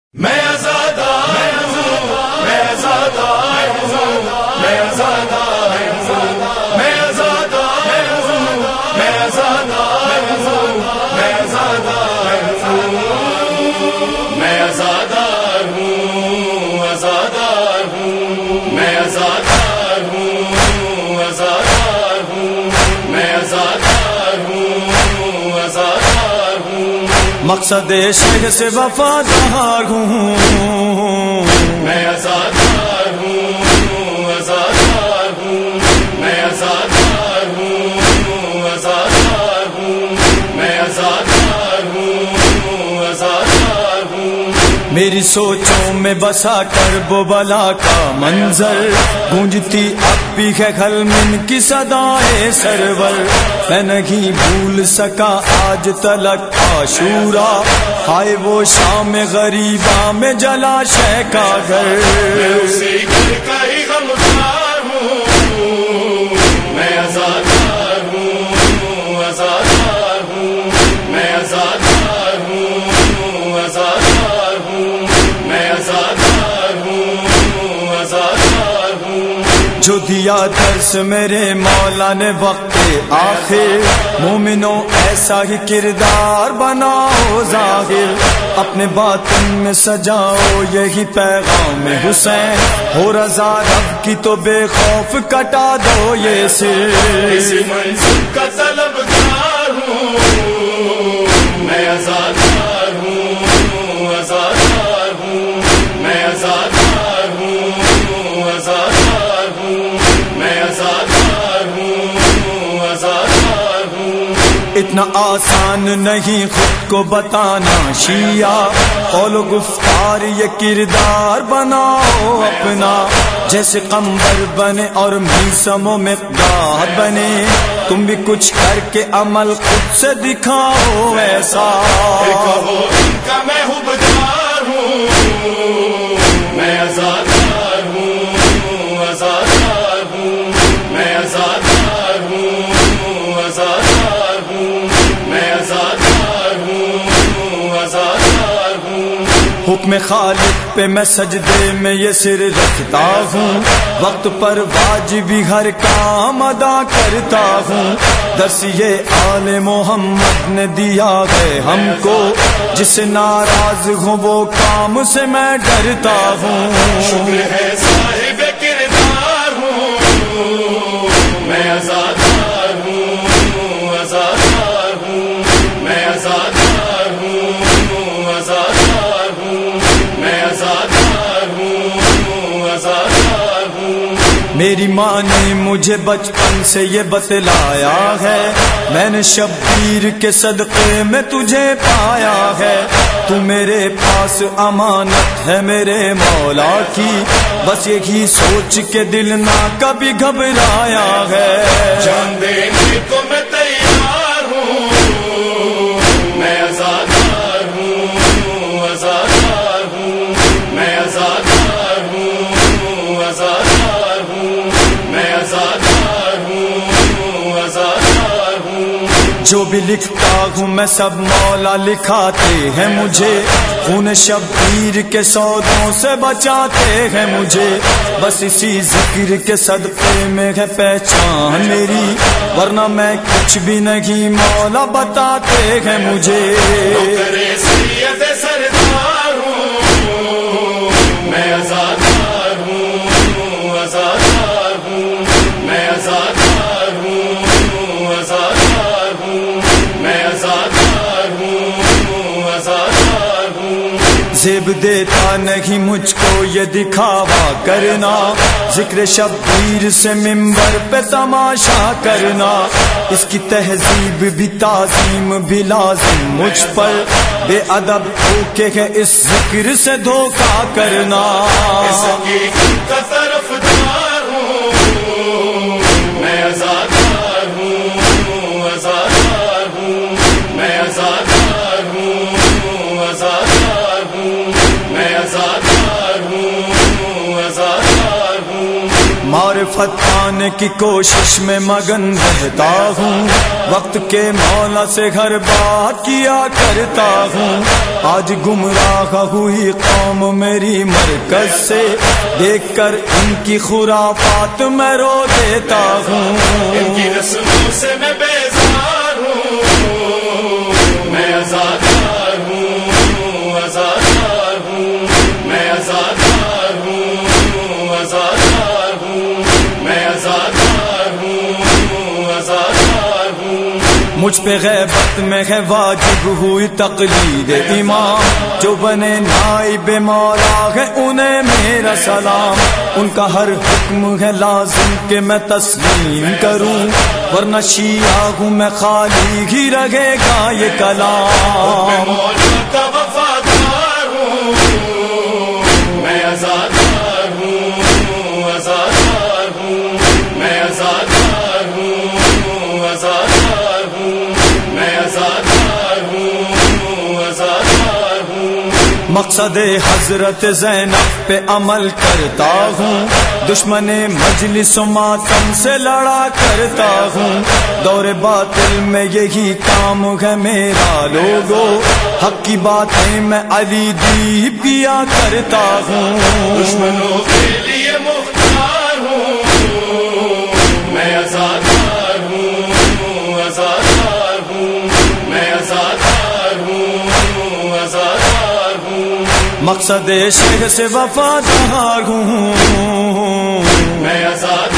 میں آزادار ہوں، میں آزادار ہوں، میں آزادار ہوں، میں آزادار ہوں، میں آزادار ہوں، میں آزادار ہوں، میں آزادار ہوں، آزادار ہوں، میں آزادار ہوں، آزادار ہوں، میں آزادار ہوں، آزادار ہوں، مقصد عشق سے وفادار ہوں، میں آزادار ہوں، آزادار ہوں، میں آزادار ہوں، آزادار ہوں، میں آزادار ہوں، آزادار ہوں، میری سوچوں میں بسا کرب و بلا کا منظر، گونجتی اب بھی ہے غلمن کی صدائے سرور، میں نہیں بھول سکا آج تلک عاشورا، ہائے وہ شام غریباں میں جلا شے کا گھر، میں اسی گھر کا ہی غمخوار ہوں، میں آزادار ہوں، آزادار ہوں، میں آزادار ہوں، آزادار ہوں، میں آزادار ہوں، آزادار ہوں، جو دیا درس میرے مولا نے وقت آخر، مومنوں ایسا ہی کردار بناؤ ظاہر، اپنے باطن میں سجاؤ یہی پیغام حسین، ہو رضا رب کی تو بے خوف کٹا دو یہ سر، اسی منصب کا طلبگار ہوں، میں آزادار ہوں، آزادار ہوں، میں آزادار ہوں، آزادار ہوں، میں آزادار ہوں، آزادار ہوں، اتنا آسان نہیں خود کو بتانا شیعہ، قول و گفتار یہ کردار بناؤ اپنا، جیسے قمبر بنے اور میسم و مقدار بنے، تم بھی کچھ کر کے عمل خود سے دکھاؤ ایسا، کہو ان کا میں حبدار ہوں، میں آزادار ہوں، آزادار ہوں، میں آزادار ہوں، آزادار ہوں، میں آزادار ہوں، آزادار ہوں، حکم خالق پہ میں سجدے میں یہ سر رکھتا ہوں، وقت پر واجبی ہر کام ادا کرتا ہوں، درس یہ آل محمد نے دیا ہے ہم کو، جس سے ناراض ہوں وہ کام سے میں ڈرتا ہوں، شکر ہے صاحب کردار ہوں، میں آزادار ہوں، آزادار ہوں، میں آزادار ہوں، آزادار ہوں، میں آزادار ہوں، آزادار ہوں، میری ماں نے مجھے بچپن سے یہ بتلایا ہے، میں نے شبیر کے صدقے میں تجھے پایا ہے، تو میرے پاس امانت ہے میرے مولا کی، بس یہی سوچ کے دل نہ کبھی گھبرایا ہے، جان دینے کو میں تیار ہوں، میں آزادار ہوں، آزادار ہوں، میں آزادار ہوں، آزادار ہوں، میں آزادار ہوں، آزادار ہوں، جو بھی لکھتا ہوں میں سب مولا لکھاتے ہیں مجھے، خون شبیر کے سودوں سے بچاتے ہیں مجھے، بس اسی ذکر کے صدقے میں ہے پہچان میری، ورنہ میں کچھ بھی نہیں مولا بتاتے ہیں مجھے، نوکر سید سردار ہوں، میں آزادار ہوں، آزادار ہوں، میں آزادار ہوں، آزادار ہوں، میں آزادار ہوں، آزادار ہوں، زیب دیتا نہیں مجھ کو یہ دکھاوا کرنا، ذکر شبیر سے ممبر پہ تماشا کرنا، اس کی تہذیب بھی تعظیم بھی لازم مجھ پر، بے ادب ہو کے ہے اس ذکر سے دھوکہ کرنا، اس حقیقت کا طرفدار ہوں، میں آزادار ہوں، آزادار ہوں، میں آزادار ہوں، آزادار ہوں، میں آزادار ہوں، آزادار ہوں، معرفت آفت پانے کی کوشش میں مگن رہتا ہوں، وقت کے مولا سے گھر بات کیا کرتا ہوں، آج گمراہ ہوئی قوم میری مرکز سے، دیکھ کر ان کی خرافات میں رو دیتا ہوں، ان کی رسموں سے میں بیزار ہوں، میں آزادار ہوں، آزادار ہوں، میں آزادار ہوں، آزادار ہوں، میں آزادار ہوں، آزادار ہوں۔ مجھ پہ غیبت میں ہے واجب ہوئی تقلید امام، جو بنے نائب مولا ہے انہیں میرا سلام، ان کا ہر حکم ہے لازم کہ میں تسلیم کروں، ورنہ شیعہ ہوں میں خالی ہی رہے گا یہ کلام۔ میں مولا کا وفادار ہوں، میں آزادار ہوں، آزادار ہوں، میں آزادار ہوں، آزادار ہوں، میں آزادار ہوں، آزادار ہوں۔ مقصد حضرت زینب پہ عمل کرتا ہوں، دشمن مجلس و ماتم سے لڑا کرتا ہوں، دور باطل میں یہی کام ہے میرا لوگو، حق کی باتیں میں علی دی پیا کرتا ہوں، دشمنوں کے لیے مختار ہوں، میں آزادار ہوں، آزادار ہوں، میں آزادار ہوں، آزادار ہوں۔ مقصد شیخ سے وفادار ہوں، میں آزاد